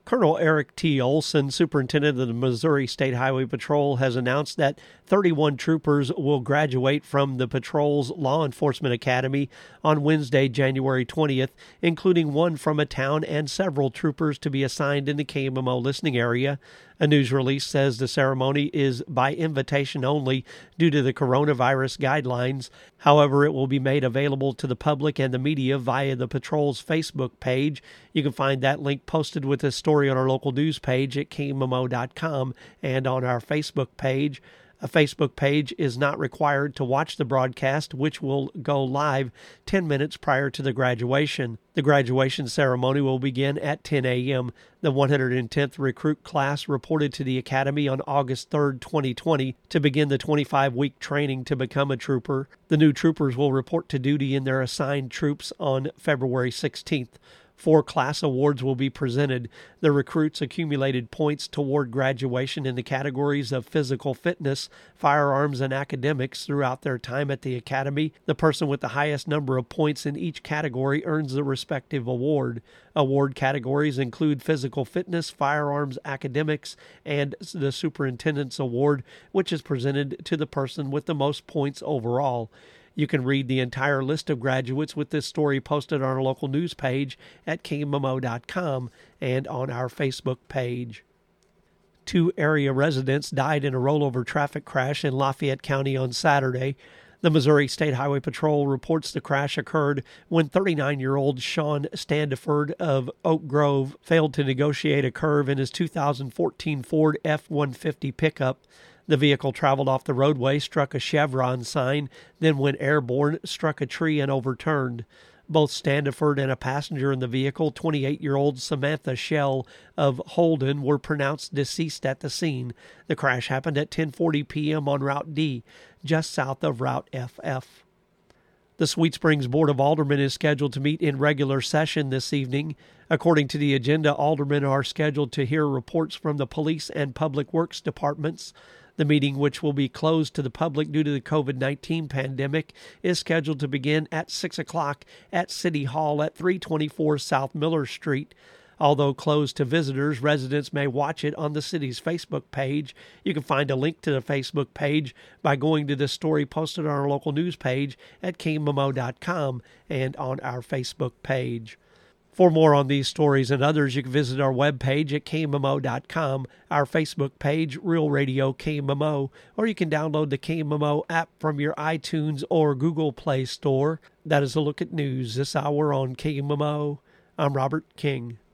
Colonel Eric T. Olson, superintendent of the Missouri State Highway Patrol, has announced that 31 troopers will graduate from the patrol's law enforcement academy on Wednesday, January 20th, including one from a town and several troopers to be assigned in the KMMO listening area. A news release says the ceremony is by invitation only due to the coronavirus guidelines. However, it will be made available to the public and the media via the patrol's Facebook page. You can find that link posted with this story on our local news page at KMMO.com and on our Facebook page. A Facebook page is not required to watch the broadcast, which will go live 10 minutes prior to the graduation. The graduation ceremony will begin at 10 a.m. The 110th recruit class reported to the Academy on August 3, 2020, to begin the 25-week training to become a trooper. The new troopers will report to duty in their assigned troops on February 16th. 4 class awards will be presented. The recruits accumulated points toward graduation in the categories of physical fitness, firearms, and academics throughout their time at the academy. The person with the highest number of points in each category earns the respective award. Award categories include physical fitness, firearms, academics, and the superintendent's award, which is presented to the person with the most points overall. You can read the entire list of graduates with this story posted on our local news page at KMMO.com and on our Facebook page. 2 area residents died in a rollover traffic crash in Lafayette County on Saturday. The Missouri State Highway Patrol reports the crash occurred when 39-year-old Sean Standiford of Oak Grove failed to negotiate a curve in his 2014 Ford F-150 pickup. The vehicle traveled off the roadway, struck a Chevron sign, then went airborne, struck a tree, and overturned. Both Standiford and a passenger in the vehicle, 28-year-old Samantha Shell of Holden, were pronounced deceased at the scene. The crash happened at 10:40 p.m. on Route D, just south of Route FF. The Sweet Springs Board of Aldermen is scheduled to meet in regular session this evening. According to the agenda, aldermen are scheduled to hear reports from the police and public works departments. The meeting, which will be closed to the public due to the COVID-19 pandemic, is scheduled to begin at 6 o'clock at City Hall at 324 South Miller Street. Although closed to visitors, residents may watch it on the city's Facebook page. You can find a link to the Facebook page by going to the story posted on our local news page at KMMO.com and on our Facebook page. For more on these stories and others, you can visit our webpage at KMMO.com, our Facebook page, Real Radio KMMO, or you can download the KMMO app from your iTunes or Google Play Store. That is a look at news this hour on KMMO. I'm Robert King.